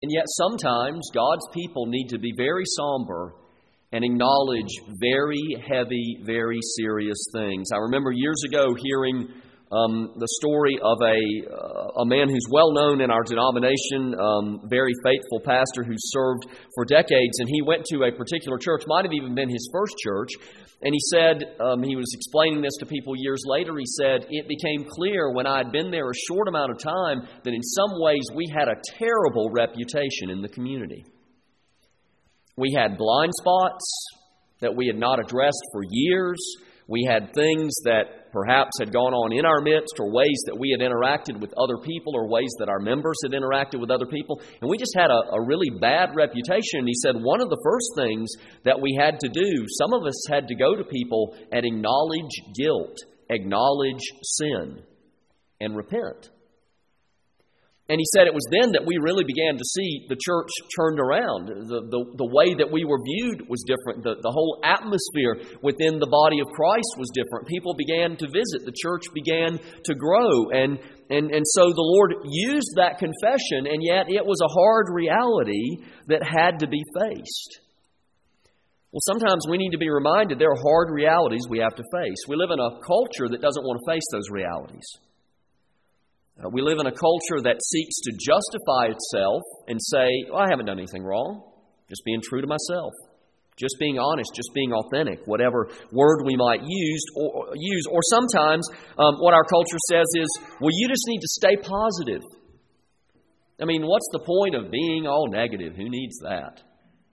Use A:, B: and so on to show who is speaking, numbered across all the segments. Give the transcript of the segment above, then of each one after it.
A: And yet sometimes God's people need to be very somber and acknowledge very heavy, very serious things. I remember years ago hearing the story of a man who's well known in our denomination, very faithful pastor who served for decades, and he went to a particular church, might have even been his first church, and he said, he was explaining this to people years later, he said, it became clear when I had been there a short amount of time that in some ways we had a terrible reputation in the community. We had blind spots that we had not addressed for years. We had things that perhaps had gone on in our midst, or ways that we had interacted with other people, or ways that our members had interacted with other people. And we just had a really bad reputation. And he said one of the first things that we had to do, some of us had to go to people and acknowledge guilt, acknowledge sin, and repent. And he said it was then that we really began to see the church turned around. The way that we were viewed was different. The whole atmosphere within the body of Christ was different. People began to visit. The church began to grow. And so the Lord used that confession, and yet it was a hard reality that had to be faced. Well, sometimes we need to be reminded there are hard realities we have to face. We live in a culture that doesn't want to face those realities. We live in a culture that seeks to justify itself and say, I haven't done anything wrong. Just being true to myself. Just being honest. Just being authentic. Whatever word we might use. Or sometimes what our culture says is, well, you just need to stay positive. I mean, what's the point of being all negative? Who needs that?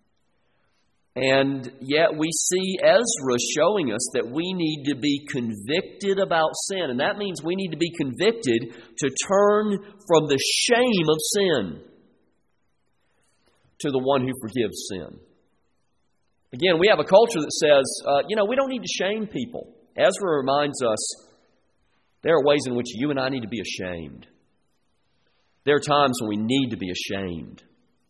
A: And yet we see Ezra showing us that we need to be convicted about sin. And that means we need to be convicted to turn from the shame of sin to the one who forgives sin. Again, we have a culture that says, we don't need to shame people. Ezra reminds us there are ways in which you and I need to be ashamed. There are times when we need to be ashamed.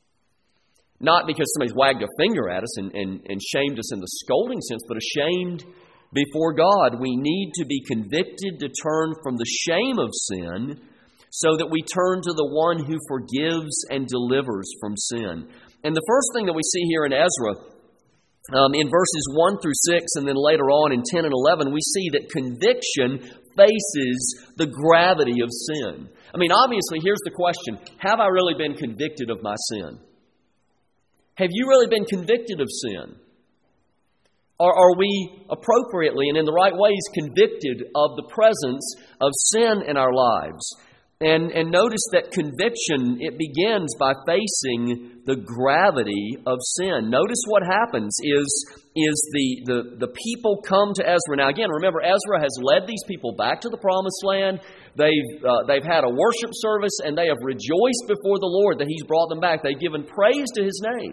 A: Not because somebody's wagged a finger at us and shamed us in the scolding sense, but ashamed before God. We need to be convicted to turn from the shame of sin so that we turn to the one who forgives and delivers from sin. And the first thing that we see here in Ezra, in verses 1 through 6, and then later on in 10 and 11, we see that conviction faces the gravity of sin. I mean, obviously, here's the question. Have I really been convicted of my sin? Have you really been convicted of sin? Or are we appropriately and in the right ways convicted of the presence of sin in our lives? And notice that conviction, it begins by facing the gravity of sin. Notice what happens is the people come to Ezra. Now again, remember, Ezra has led these people back to the promised land. They've had a worship service, and they have rejoiced before the Lord that He's brought them back. They've given praise to His name.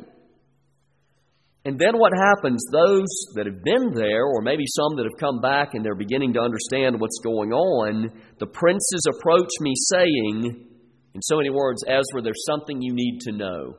A: And then what happens, those that have been there, or maybe some that have come back and they're beginning to understand what's going on, the princes approach me saying, in so many words, Ezra, there's something you need to know.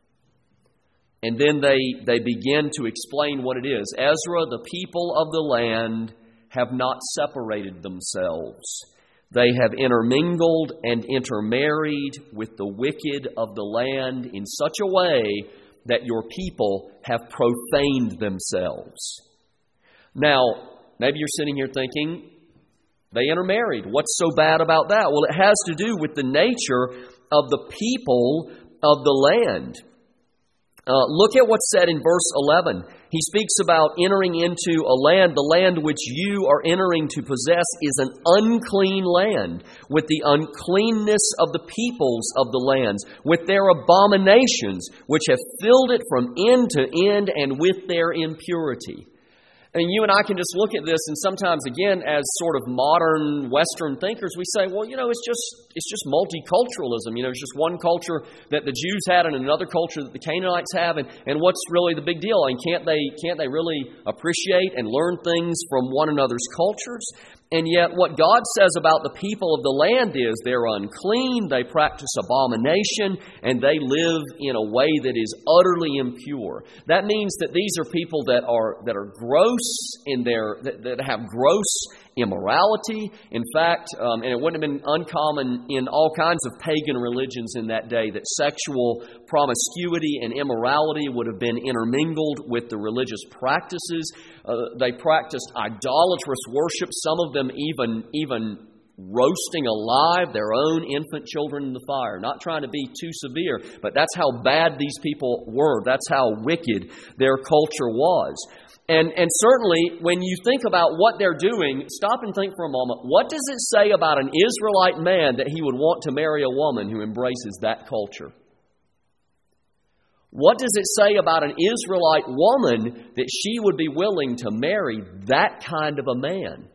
A: And then they begin to explain what it is. Ezra, the people of the land have not separated themselves. They have intermingled and intermarried with the wicked of the land in such a way that your people have profaned themselves. Now, maybe you're sitting here thinking, they intermarried. What's so bad about that? Well, it has to do with the nature of the people of the land. Look at what's said in verse 11. He speaks about entering into a land. The land which you are entering to possess is an unclean land, with the uncleanness of the peoples of the lands, with their abominations, which have filled it from end to end, and with their impurity. And you and I can just look at this, and sometimes, again, as sort of modern Western thinkers, we say, well, it's just multiculturalism. It's just one culture that the Jews had and another culture that the Canaanites have, and what's really the big deal? And can't they really appreciate and learn things from one another's cultures? And yet what God says about the people of the land is they're unclean, they practice abomination, and they live in a way that is utterly impure. That means that these are people that are gross in that have gross immorality. In fact, and it wouldn't have been uncommon in all kinds of pagan religions in that day that sexual promiscuity and immorality would have been intermingled with the religious practices. They practiced idolatrous worship, some of them even roasting alive their own infant children in the fire. Not trying to be too severe, but that's how bad these people were. That's how wicked their culture was. And certainly, when you think about what they're doing, stop and think for a moment. What does it say about an Israelite man that he would want to marry a woman who embraces that culture? What does it say about an Israelite woman that she would be willing to marry that kind of a man?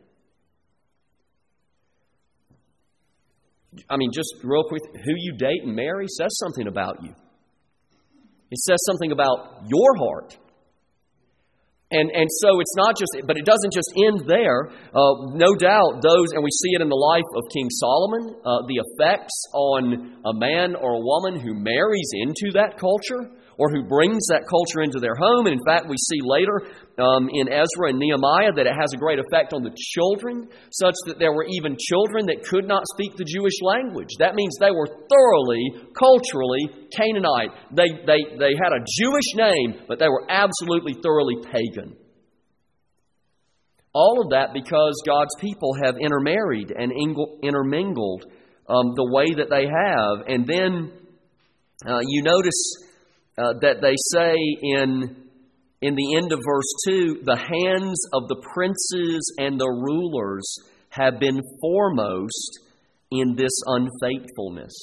A: I mean, just real quick, who you date and marry says something about you. It says something about your heart. And so it's not just, but it doesn't just end there. No doubt those, and we see it in the life of King Solomon, the effects on a man or a woman who marries into that culture or who brings that culture into their home. And in fact, we see later in Ezra and Nehemiah that it has a great effect on the children, such that there were even children that could not speak the Jewish language. That means they were thoroughly, culturally Canaanite. They had a Jewish name, but they were absolutely, thoroughly pagan. All of that because God's people have intermarried and intermingled the way that they have. And then you notice that they say in the end of verse 2, the hands of the princes and the rulers have been foremost in this unfaithfulness.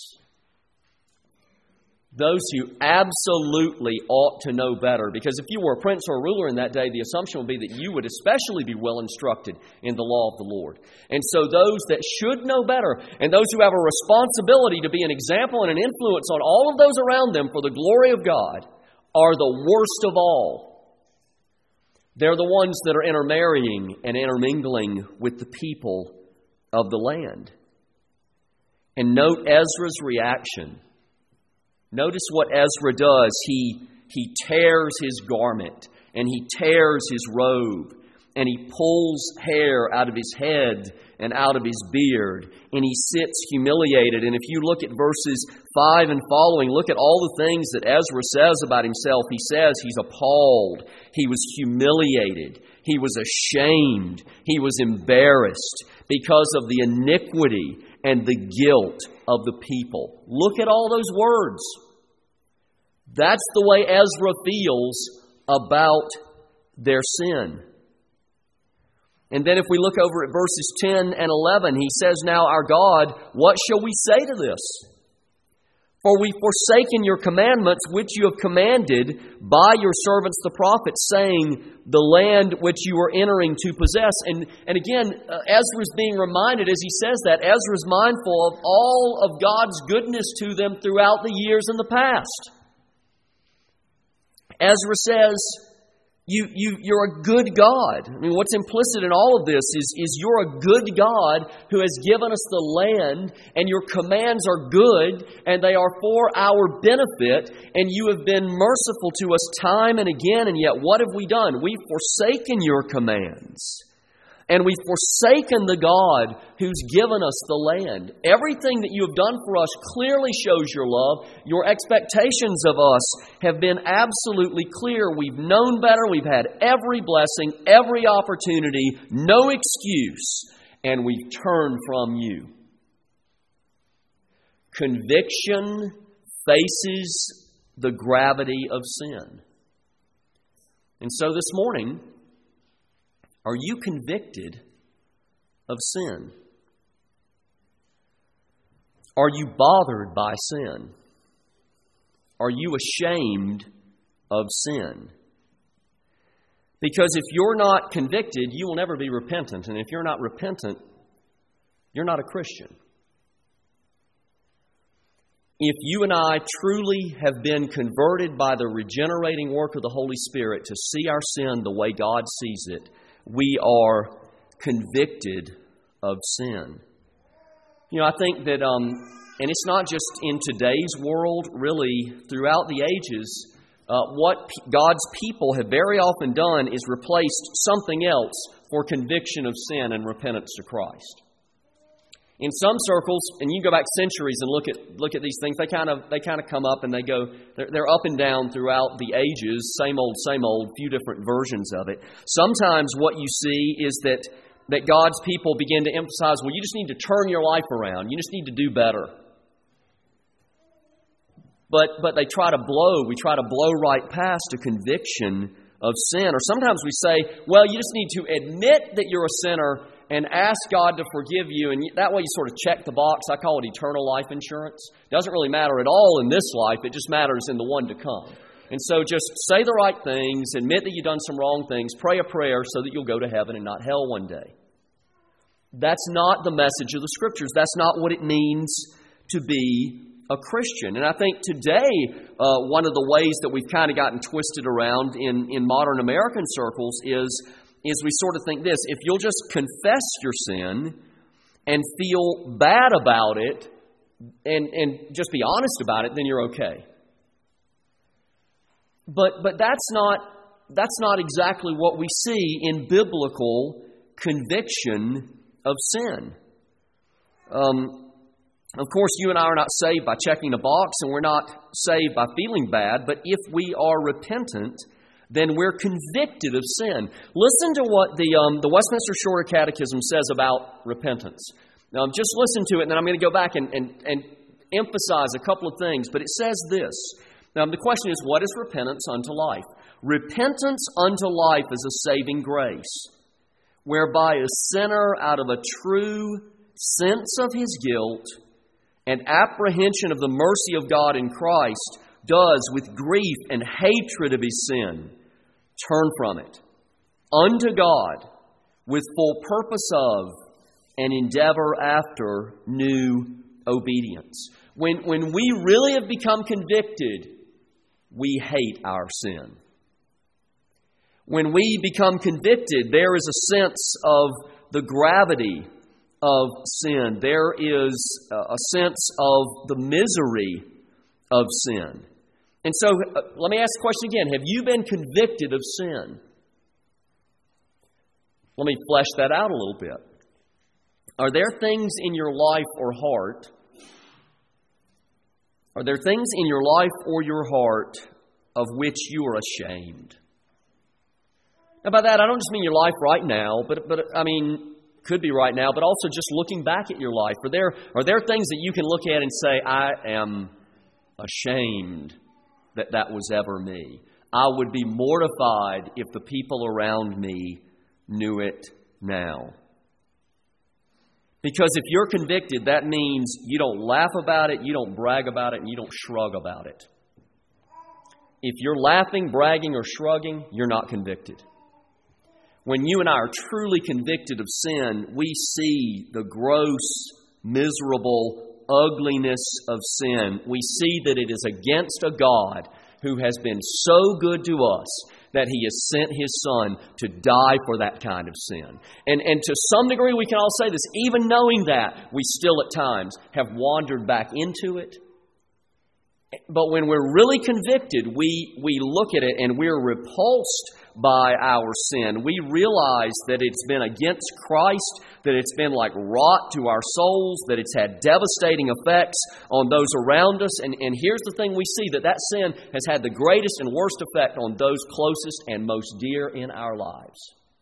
A: Those who absolutely ought to know better, because if you were a prince or a ruler in that day, the assumption would be that you would especially be well instructed in the law of the Lord. And so those that should know better, and those who have a responsibility to be an example and an influence on all of those around them for the glory of God, are the worst of all. They're the ones that are intermarrying and intermingling with the people of the land. And note Ezra's reaction. Notice what Ezra does. He tears his garment and he tears his robe and he pulls hair out of his head and out of his beard and he sits humiliated. And if you look at verses 5 and following, look at all the things that Ezra says about himself. He says he's appalled. He was humiliated. He was ashamed. He was embarrassed because of the iniquity and the guilt of the people. Look at all those words. That's the way Ezra feels about their sin. And then if we look over at verses 10 and 11, he says, "Now our God, what shall we say to this? For we've forsaken your commandments, which you have commanded by your servants the prophets, saying, the land which you are entering to possess." And again, Ezra's being reminded as he says that, Ezra's mindful of all of God's goodness to them throughout the years in the past. Ezra says, You're a good God. I mean, what's implicit in all of this is you're a good God who has given us the land, and your commands are good, and they are for our benefit, and you have been merciful to us time and again, and yet what have we done? We've forsaken your commands. And we've forsaken the God who's given us the land. Everything that you have done for us clearly shows your love. Your expectations of us have been absolutely clear. We've known better. We've had every blessing, every opportunity, no excuse, and we've turned from you. Conviction faces the gravity of sin. And so this morning, are you convicted of sin? Are you bothered by sin? Are you ashamed of sin? Because if you're not convicted, you will never be repentant. And if you're not repentant, you're not a Christian. If you and I truly have been converted by the regenerating work of the Holy Spirit to see our sin the way God sees it, we are convicted of sin. You know, I think that, and it's not just in today's world, really, throughout the ages, what God's people have very often done is replaced something else for conviction of sin and repentance to Christ. In some circles, and you go back centuries and look at these things, they kind of come up and they're up and down throughout the ages, same old, few different versions of it. Sometimes what you see is that God's people begin to emphasize, well, you just need to turn your life around. You just need to do better. But we try to blow right past a conviction of sin. Or sometimes we say, well, you just need to admit that you're a sinner and ask God to forgive you. And that way you sort of check the box. I call it eternal life insurance. It doesn't really matter at all in this life. It just matters in the one to come. And so just say the right things, admit that you've done some wrong things, pray a prayer so that you'll go to heaven and not hell one day. That's not the message of the Scriptures. That's not what it means to be a Christian. And I think today, one of the ways that we've kind of gotten twisted around in modern American circles is we sort of think this: if you'll just confess your sin and feel bad about it and just be honest about it, then you're okay. But that's not exactly what we see in biblical conviction of sin. Of course, you and I are not saved by checking a box, and we're not saved by feeling bad, but if we are repentant, then we're convicted of sin. Listen to what the Westminster Shorter Catechism says about repentance. Now, just listen to it, and then I'm going to go back and emphasize a couple of things. But it says this. Now, the question is, what is repentance unto life? Repentance unto life is a saving grace, whereby a sinner, out of a true sense of his guilt and apprehension of the mercy of God in Christ, does, with grief and hatred of his sin, turn from it unto God with full purpose of and endeavor after new obedience. When we really have become convicted, we hate our sin. When we become convicted, there is a sense of the gravity of sin. There is a sense of the misery of sin. And so, let me ask the question again. Have you been convicted of sin? Let me flesh that out a little bit. Are there things in your life or heart? Are there things in your life or your heart of which you are ashamed? Now, by that, I don't just mean your life right now, but I mean, could be right now, but also just looking back at your life. Are there things that you can look at and say, I am ashamed that was ever me? I would be mortified if the people around me knew it now. Because if you're convicted, that means you don't laugh about it, you don't brag about it, and you don't shrug about it. If you're laughing, bragging, or shrugging, you're not convicted. When you and I are truly convicted of sin, we see the gross, miserable ugliness of sin. We see that it is against a God who has been so good to us that He has sent His Son to die for that kind of sin. And to some degree, we can all say this, even knowing that, we still at times have wandered back into it. But when we're really convicted, we look at it and we're repulsed by our sin. We realize that it's been against Christ, that it's been like rot to our souls, that it's had devastating effects on those around us. And here's the thing we see, that sin has had the greatest and worst effect on those closest and most dear in our lives.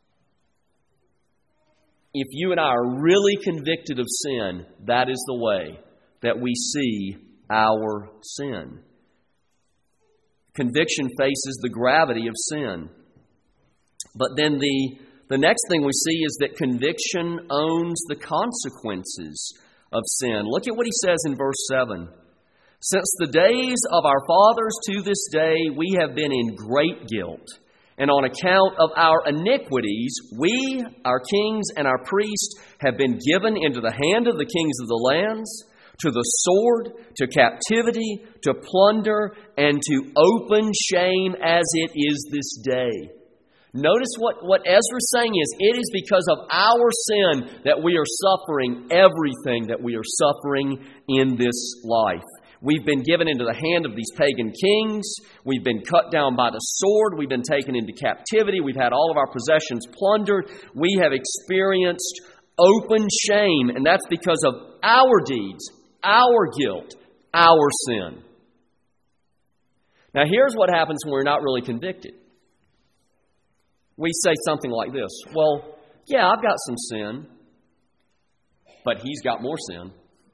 A: If you and I are really convicted of sin, that is the way that we see our sin. Conviction faces the gravity of sin. But then the next thing we see is that conviction owns the consequences of sin. Look at what he says in verse 7. Since the days of our fathers to this day, we have been in great guilt. And on account of our iniquities, we, our kings and our priests, have been given into the hand of the kings of the lands, to the sword, to captivity, to plunder, and to open shame as it is this day. Notice what Ezra's saying is, it is because of our sin that we are suffering everything that we are suffering in this life. We've been given into the hand of these pagan kings. We've been cut down by the sword. We've been taken into captivity. We've had all of our possessions plundered. We have experienced open shame, and that's because of our deeds, our guilt, our sin. Now, here's what happens when we're not really convicted. We say something like this: well, yeah, I've got some sin, but he's got more sin.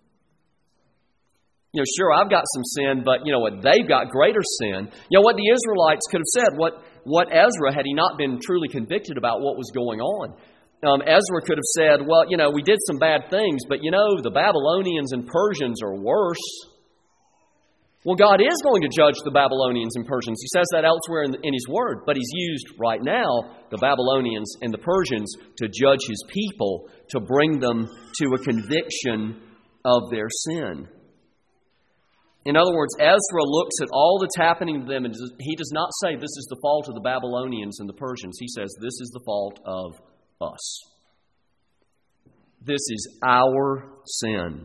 A: Sure, I've got some sin, but you know what? They've got greater sin. You know what the Israelites could have said? What Ezra, had he not been truly convicted about what was going on, Ezra could have said, well, we did some bad things, but the Babylonians and Persians are worse. Well, God is going to judge the Babylonians and Persians. He says that elsewhere in His Word, but He's used right now the Babylonians and the Persians to judge His people, to bring them to a conviction of their sin. In other words, Ezra looks at all that's happening to them, and he does not say this is the fault of the Babylonians and the Persians. He says this is the fault of us. This is our sin.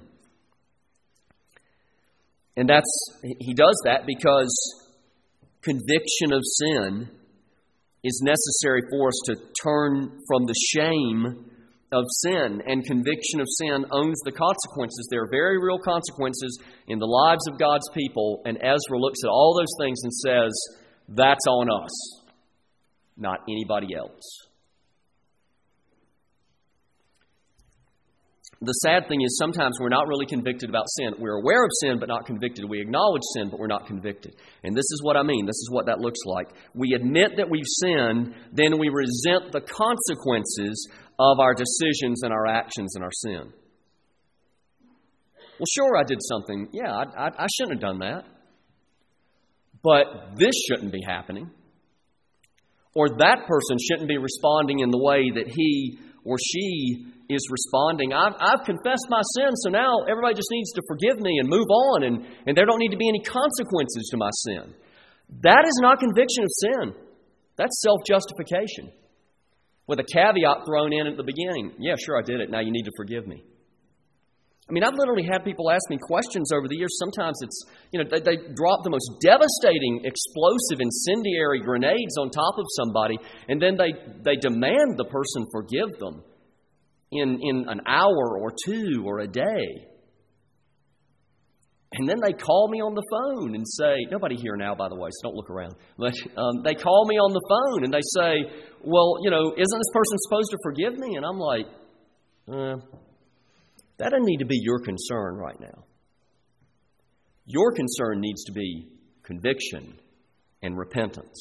A: And he does that because conviction of sin is necessary for us to turn from the shame of sin. And conviction of sin owns the consequences. There are very real consequences in the lives of God's people. And Ezra looks at all those things and says, that's on us, not anybody else. The sad thing is sometimes we're not really convicted about sin. We're aware of sin, but not convicted. We acknowledge sin, but we're not convicted. And this is what I mean. This is what that looks like. We admit that we've sinned, then we resent the consequences of our decisions and our actions and our sin. Well, sure, I did something. Yeah, I shouldn't have done that. But this shouldn't be happening. Or that person shouldn't be responding in the way that he or she is responding. I've confessed my sin, so now everybody just needs to forgive me and move on, and there don't need to be any consequences to my sin. That is not conviction of sin. That's self-justification, with a caveat thrown in at the beginning. Yeah, sure, I did it. Now you need to forgive me. I mean, I've literally had people ask me questions over the years. Sometimes it's, they drop the most devastating, explosive, incendiary grenades on top of somebody, and then they demand the person forgive them in an hour or two or a day. And then they call me on the phone and say, nobody here now, by the way, so don't look around. But they call me on the phone and they say, well, isn't this person supposed to forgive me? And I'm like, that doesn't need to be your concern right now. Your concern needs to be conviction and repentance.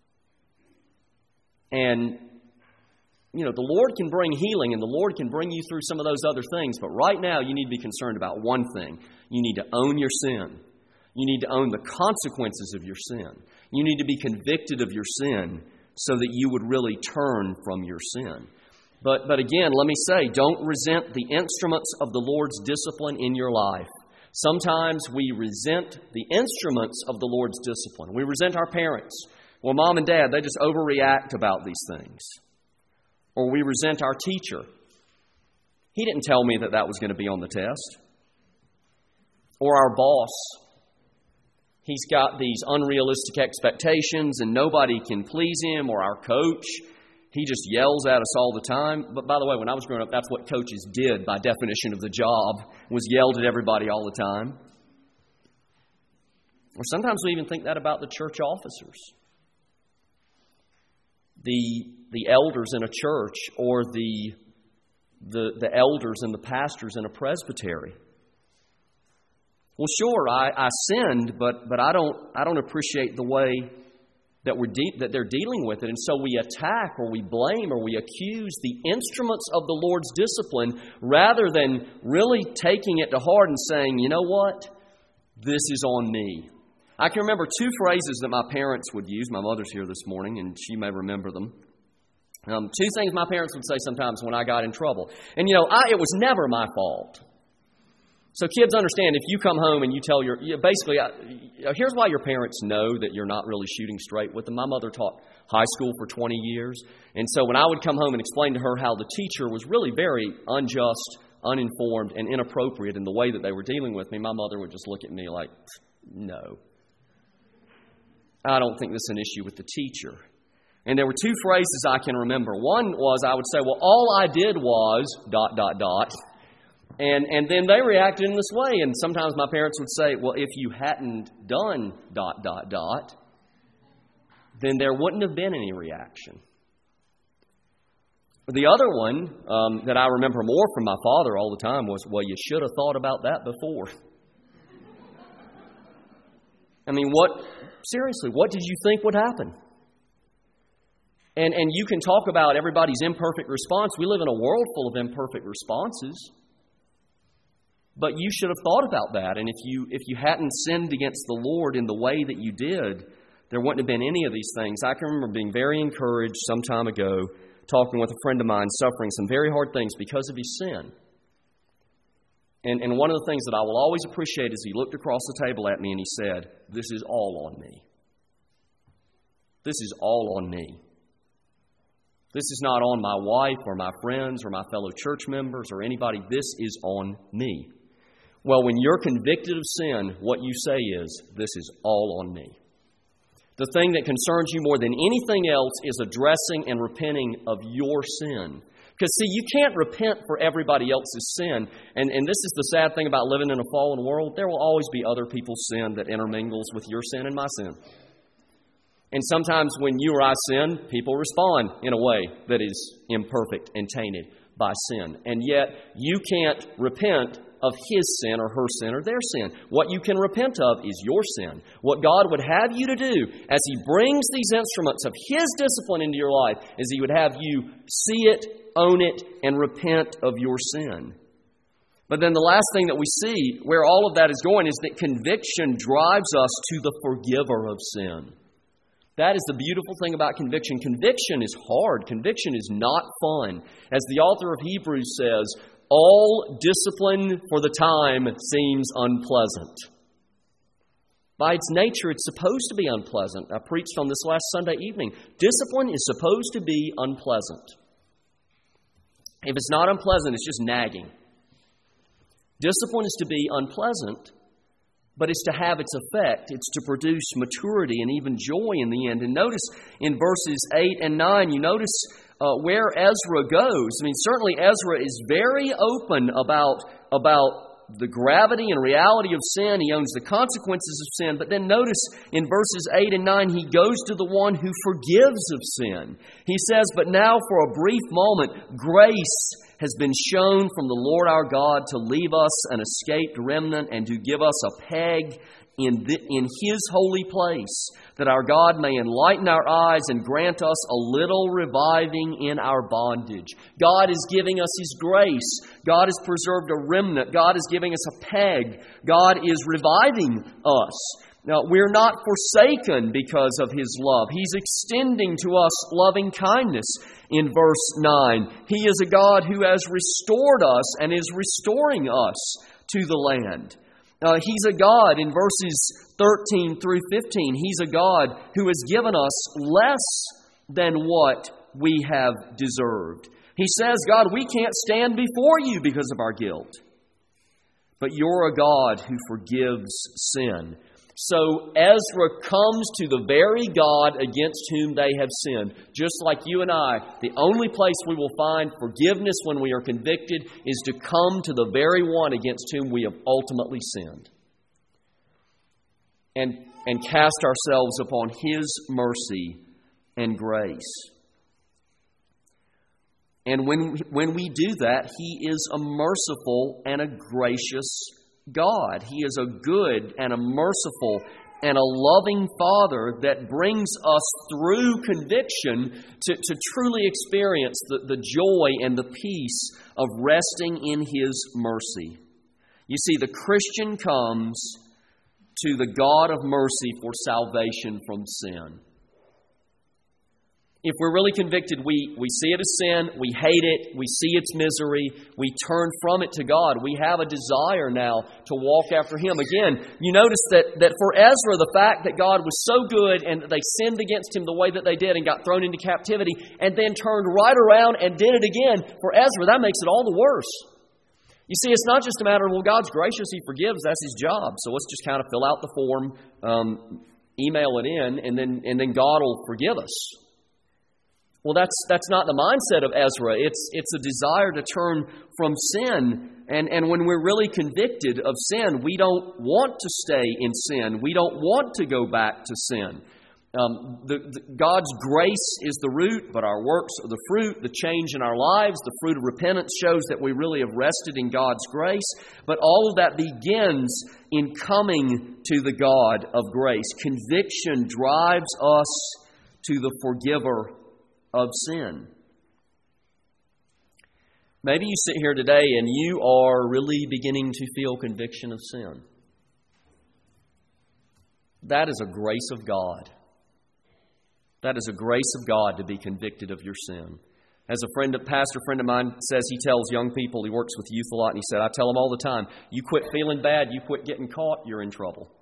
A: And, the Lord can bring healing and the Lord can bring you through some of those other things. But right now, you need to be concerned about one thing. You need to own your sin. You need to own the consequences of your sin. You need to be convicted of your sin so that you would really turn from your sin. But again, let me say, don't resent the instruments of the Lord's discipline in your life. Sometimes we resent the instruments of the Lord's discipline. We resent our parents. Well, mom and dad, they just overreact about these things. Or we resent our teacher. He didn't tell me that was going to be on the test. Or our boss. He's got these unrealistic expectations and nobody can please him. Or our coach. He just yells at us all the time. But by the way, when I was growing up, that's what coaches did by definition of the job, was yelled at everybody all the time. Or sometimes we even think that about the church officers. The elders in a church, or the elders and the pastors in a presbytery. Well, sure, I sinned, but I don't appreciate the way that they're dealing with it. And so we attack or we blame or we accuse the instruments of the Lord's discipline rather than really taking it to heart and saying, you know what? This is on me. I can remember two phrases that my parents would use. My mother's here this morning and she may remember them. Two things my parents would say sometimes when I got in trouble. And it was never my fault. So kids understand, if you come home and you tell here's why your parents know that you're not really shooting straight with them. My mother taught high school for 20 years. And so when I would come home and explain to her how the teacher was really very unjust uninformed and inappropriate in the way that they were dealing with me, my mother would just look at me like, no. I don't think this is an issue with the teacher. And there were two phrases I can remember. One was I would say, well, all I did was ... And then they reacted in this way. And sometimes my parents would say, well, if you hadn't done ... then there wouldn't have been any reaction. The other one that I remember more from my father all the time was, well, you should have thought about that before. I mean, seriously, what did you think would happen? And you can talk about everybody's imperfect response. We live in a world full of imperfect responses. But you should have thought about that. And if you hadn't sinned against the Lord in the way that you did, there wouldn't have been any of these things. I can remember being very encouraged some time ago, talking with a friend of mine suffering some very hard things because of his sin. And one of the things that I will always appreciate is he looked across the table at me and he said, this is all on me. This is all on me. This is not on my wife or my friends or my fellow church members or anybody. This is on me. Well, when you're convicted of sin, what you say is, this is all on me. The thing that concerns you more than anything else is addressing and repenting of your sin. Because, see, you can't repent for everybody else's sin. And this is the sad thing about living in a fallen world. There will always be other people's sin that intermingles with your sin and my sin. And sometimes when you or I sin, people respond in a way that is imperfect and tainted by sin. And yet, you can't repent of his sin or her sin or their sin. What you can repent of is your sin. What God would have you to do as he brings these instruments of his discipline into your life is he would have you see it, own it, and repent of your sin. But then the last thing that we see where all of that is going is that conviction drives us to the forgiver of sin. That is the beautiful thing about conviction. Conviction is hard. Conviction is not fun. As the author of Hebrews says, all discipline for the time seems unpleasant. By its nature, it's supposed to be unpleasant. I preached on this last Sunday evening. Discipline is supposed to be unpleasant. If it's not unpleasant, it's just nagging. Discipline is to be unpleasant, but it's to have its effect. It's to produce maturity and even joy in the end. And notice in verses 8 and 9, you notice where Ezra goes. I mean, certainly Ezra is very open about the gravity and reality of sin. He owns the consequences of sin. But then notice in verses 8 and 9, he goes to the one who forgives of sin. He says, but now for a brief moment, grace has been shown from the Lord our God to leave us an escaped remnant and to give us a peg in his holy place, that our God may enlighten our eyes and grant us a little reviving in our bondage. God is giving us his grace. God has preserved a remnant. God is giving us a peg. God is reviving us. Now, we're not forsaken because of his love. He's extending to us loving kindness in verse 9. He is a God who has restored us and is restoring us to the land. He's a God, in verses 13 through 15, he's a God who has given us less than what we have deserved. He says, God, we can't stand before you because of our guilt. But you're a God who forgives sin. So Ezra comes to the very God against whom they have sinned. Just like you and I, the only place we will find forgiveness when we are convicted is to come to the very one against whom we have ultimately sinned. And cast ourselves upon his mercy and grace. And when we do that, he is a merciful and a gracious God. He is a good and a merciful and a loving Father that brings us through conviction to truly experience the joy and the peace of resting in his mercy. You see, the Christian comes to the God of mercy for salvation from sin. If we're really convicted, we see it as sin, we hate it, we see its misery, we turn from it to God. We have a desire now to walk after him. Again, you notice that for Ezra, the fact that God was so good and that they sinned against him the way that they did and got thrown into captivity and then turned right around and did it again, for Ezra, that makes it all the worse. You see, it's not just a matter of, well, God's gracious, He forgives, that's His job. So let's just kind of fill out the form, email it in, and then God will forgive us. Well, that's not the mindset of Ezra. It's a desire to turn from sin. And when we're really convicted of sin, we don't want to stay in sin. We don't want to go back to sin. God's grace is the root, but our works are the fruit. The change in our lives, the fruit of repentance shows that we really have rested in God's grace. But all of that begins in coming to the God of grace. Conviction drives us to the forgiver of sin. Maybe you sit here today and you are really beginning to feel conviction of sin. That is a grace of God. That is a grace of God to be convicted of your sin. As a pastor friend of mine says, he tells young people, he works with youth a lot, and he said, I tell them all the time, you quit feeling bad, you quit getting caught, you're in trouble.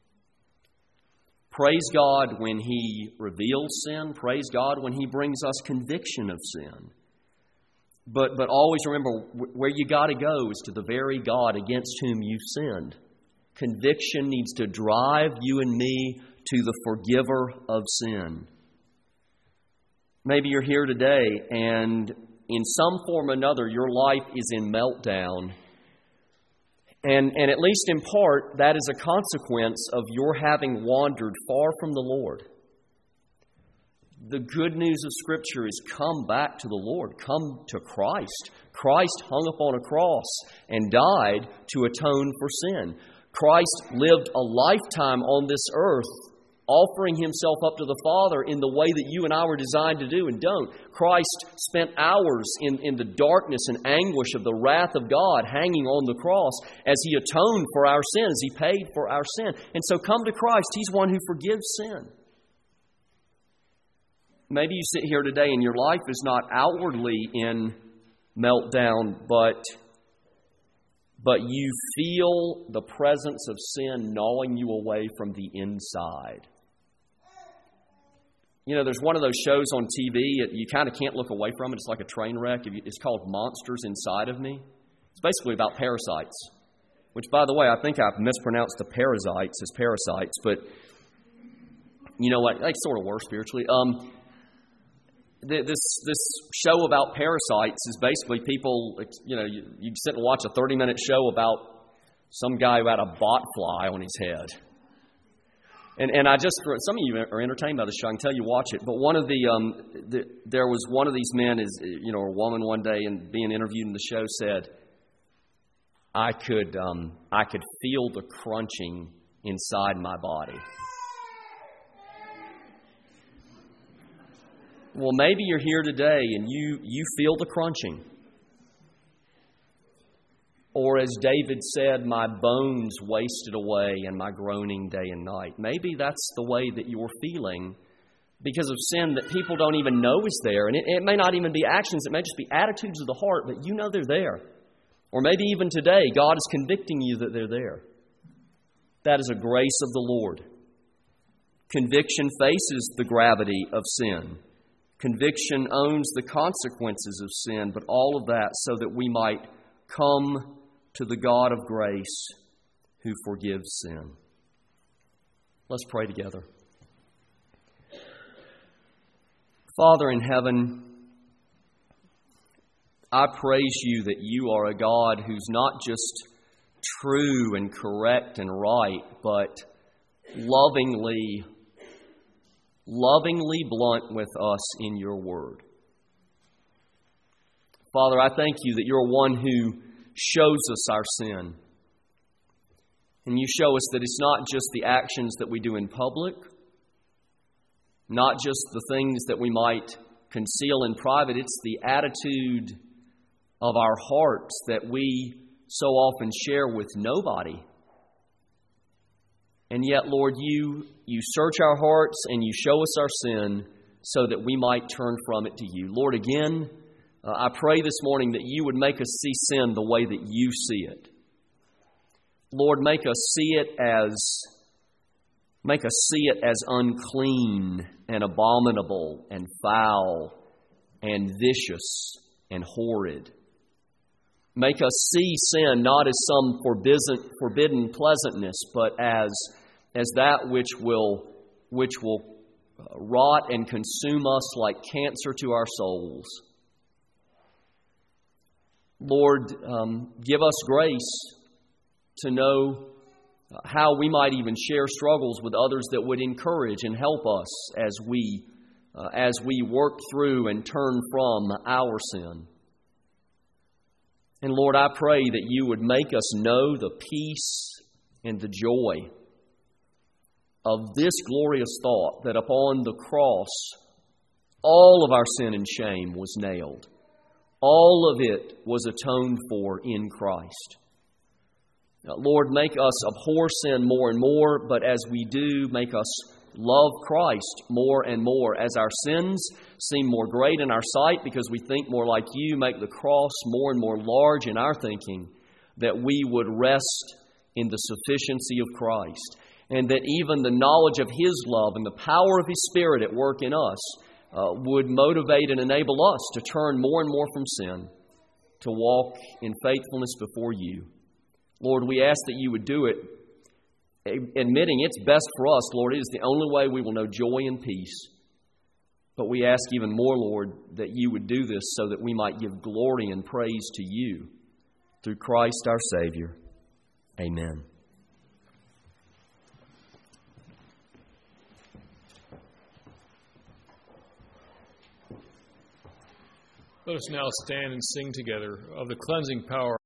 A: Praise God when He reveals sin. Praise God when He brings us conviction of sin. But always remember, where you got to go is to the very God against whom you've sinned. Conviction needs to drive you and me to the forgiver of sin. Maybe you're here today and in some form or another your life is in meltdown. And at least in part, that is a consequence of your having wandered far from the Lord. The good news of Scripture is come back to the Lord. Come to Christ. Christ hung upon a cross and died to atone for sin. Christ lived a lifetime on this earth, offering Himself up to the Father in the way that you and I were designed to do and don't. Christ spent hours in the darkness and anguish of the wrath of God hanging on the cross as He atoned for our sins. He paid for our sin. And so come to Christ. He's one who forgives sin. Maybe you sit here today and your life is not outwardly in meltdown, but you feel the presence of sin gnawing you away from the inside. You know, there's one of those shows on TV, you kind of can't look away from it. It's like a train wreck. It's called Monsters Inside of Me. It's basically about parasites, which, by the way, I think I've mispronounced the parasites as parasites, but you know what? It's sort of worse spiritually. This show about parasites is basically people, you know, you sit and watch a 30-minute show about some guy who had a bot fly on his head. And I just, some of you are entertained by the show, I can tell you watch it, but one of there was one of these men, or a woman one day and being interviewed in the show said, I could feel the crunching inside my body. Well, maybe you're here today and you feel the crunching. Or as David said, my bones wasted away and my groaning day and night. Maybe that's the way that you're feeling because of sin that people don't even know is there. And it may not even be actions, it may just be attitudes of the heart, but you know they're there. Or maybe even today, God is convicting you that they're there. That is a grace of the Lord. Conviction faces the gravity of sin. Conviction owns the consequences of sin, but all of that so that we might come to the God of grace who forgives sin. Let's pray together. Father in heaven, I praise You that You are a God who's not just true and correct and right, but lovingly blunt with us in Your word. Father, I thank You that You're one who shows us our sin. And You show us that it's not just the actions that we do in public, not just the things that we might conceal in private, it's the attitude of our hearts that we so often share with nobody. And yet, Lord, You search our hearts and You show us our sin so that we might turn from it to You. Lord, again, I pray this morning that You would make us see sin the way that You see it. Lord, make us see it as unclean and abominable and foul and vicious and horrid. Make us see sin not as some forbidden pleasantness, but as that which will rot and consume us like cancer to our souls. Lord, give us grace to know how we might even share struggles with others that would encourage and help us as we work through and turn from our sin. And Lord, I pray that you would make us know the peace and the joy of this glorious thought that upon the cross all of our sin and shame was nailed. All of it was atoned for in Christ. Now, Lord, make us abhor sin more and more, but as we do, make us love Christ more and more. As our sins seem more great in our sight because we think more like you, make the cross more and more large in our thinking, that we would rest in the sufficiency of Christ, and that even the knowledge of His love and the power of His Spirit at work in us would motivate and enable us to turn more and more from sin, to walk in faithfulness before you. Lord, we ask that you would do it, admitting it's best for us, Lord. It is the only way we will know joy and peace. But we ask even more, Lord, that you would do this so that we might give glory and praise to you through Christ our Savior. Amen.
B: Let us now stand and sing together of the cleansing power